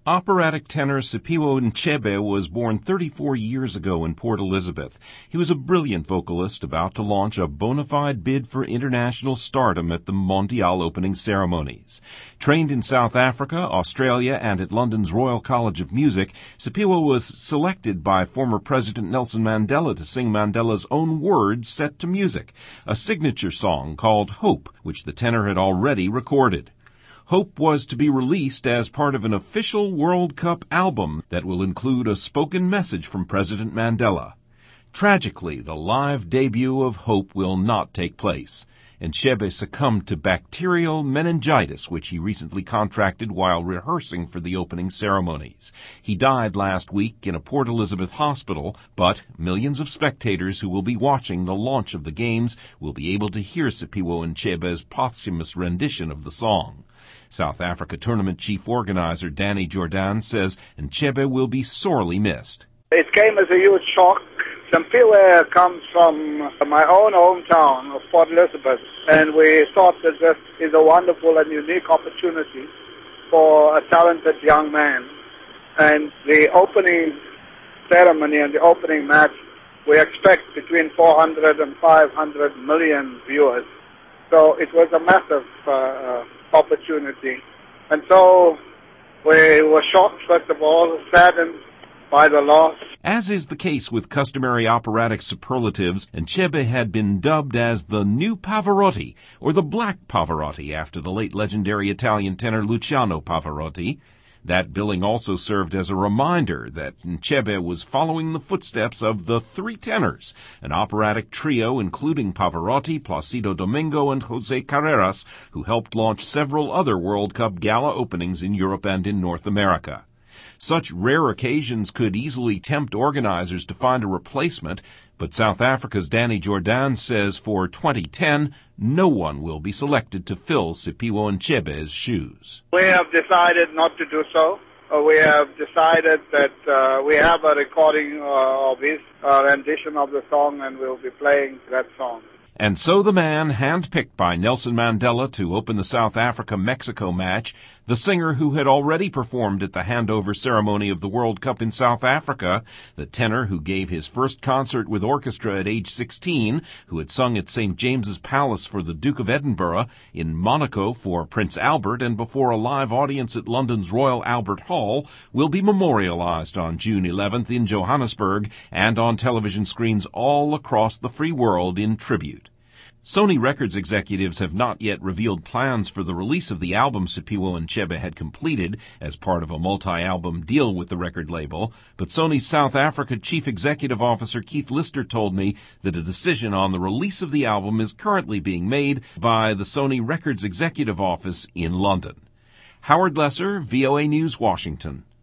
Operatic tenor Siphiwo Nchebe was born 34 years ago in Port Elizabeth. He was a brilliant vocalist about to launch a bona fide bid for international stardom at the Mondial opening ceremonies. Trained in South Africa, Australia, and at London's Royal College of Music, Siphiwo was selected by former President Nelson Mandela to sing Mandela's own words set to music, a signature song called Hope, which the tenor had already recorded. Hope was to be released as part of an official World Cup album that will include a spoken message from President Mandela. Tragically, the live debut of Hope will not take place. Nchebe succumbed to bacterial meningitis, which he recently contracted while rehearsing for the opening ceremonies. He died last week in a Port Elizabeth hospital, but millions of spectators who will be watching the launch of the games will be able to hear Siphiwo Nchebe's posthumous rendition of the song. South Africa tournament chief organizer Danny Jordan says Nchebe will be sorely missed. It came as a huge shock. Siphiwo comes from my own hometown of Port Elizabeth, and we thought that this is a wonderful and unique opportunity for a talented young man. And the opening ceremony and the opening match, we expect between 400 and 500 million viewers. So it was a massive opportunity. And so we were shocked, first of all, saddened by the loss. As is the case with customary operatic superlatives, Nchebe had been dubbed as the new Pavarotti, or the Black Pavarotti, after the late legendary Italian tenor Luciano Pavarotti. That billing also served as a reminder that Nchebe was following the footsteps of the Three Tenors, an operatic trio including Pavarotti, Placido Domingo, and Jose Carreras, who helped launch several other World Cup gala openings in Europe and in North America. Such rare occasions could easily tempt organizers to find a replacement, but South Africa's Danny Jordan says for 2010, no one will be selected to fill Siphiwo Nchebe's shoes. We have decided not to do so. We have decided that we have a recording of his rendition of the song, and we'll be playing that song. And so the man handpicked by Nelson Mandela to open the South Africa-Mexico match, the singer who had already performed at the handover ceremony of the World Cup in South Africa, the tenor who gave his first concert with orchestra at age 16, who had sung at St. James's Palace for the Duke of Edinburgh, in Monaco for Prince Albert, and before a live audience at London's Royal Albert Hall, will be memorialized on June 11th in Johannesburg and on television screens all across the free world in tribute. Sony Records executives have not yet revealed plans for the release of the album Siphiwo Nchebe had completed as part of a multi-album deal with the record label, but Sony's South Africa Chief Executive Officer Keith Lister told me that a decision on the release of the album is currently being made by the Sony Records Executive Office in London. Howard Lesser, VOA News, Washington.